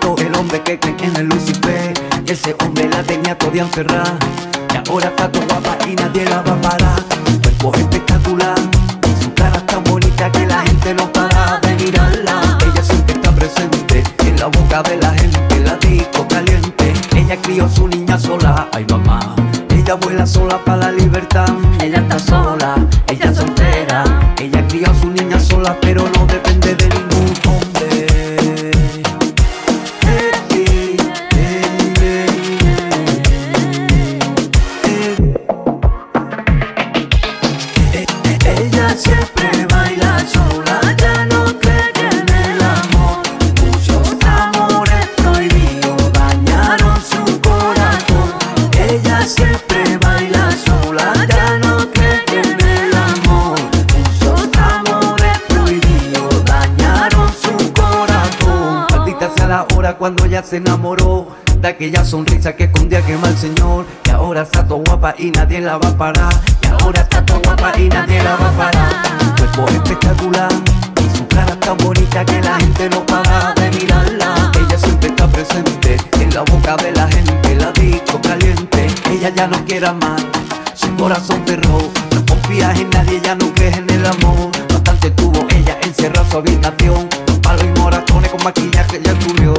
Llegó el hombre que cree en el Lucifer, y ese hombre la tenía toda encerrada. Y ahora está toda guapa y nadie la va a parar. Su cuerpo es espectacular, su cara tan bonita que la gente no para de mirarla. Ella siempre está presente en la boca de la gente, la disco caliente. Ella crió su niña sola, ay mamá. Ella vuela sola para la libertad. Ella está sola, ella es soltera. Ella crió a su niña sola, pero no depende de ningún hombre. Ella siempre baila sola, ya no cree en el amor. Muchos amores prohibidos dañaron su corazón. Ella siempre baila sola, ya no cree en el amor. Muchos amores prohibidos dañaron su corazón. Maldita sea la hora cuando ella se enamoró de aquella sonrisa que escondía que mal señor. Y ahora está toda guapa y nadie la va a parar. Y ahora está toda guapa y nadie la va a parar. Su cuerpo es espectacular y su cara tan bonita que la gente no para de mirarla. Ella siempre está presente en la boca de la gente, la disco caliente. Ella ya no quiere amar, su corazón cerró. No confía en nadie, ya no cree en el amor. Bastante tuvo ella encerrada en su habitación, con palos y moratones con maquillaje ya cubrió.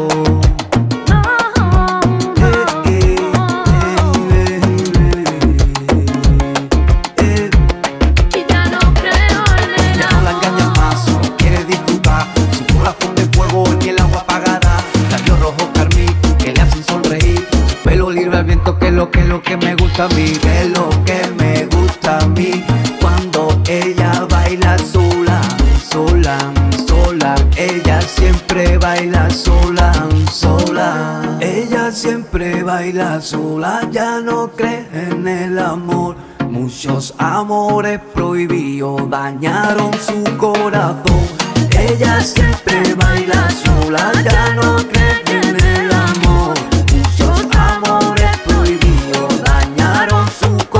Que lo que me gusta a mí, es lo que me gusta a mí. Cuando ella baila sola, sola, sola. Ella siempre baila sola, sola. Ella siempre baila sola, ya no cree en el amor. Muchos amores prohibidos dañaron su corazón. Ella siempre baila sola, ya no cree en el amor. Muchos amores prohibidos dañaron su corazón.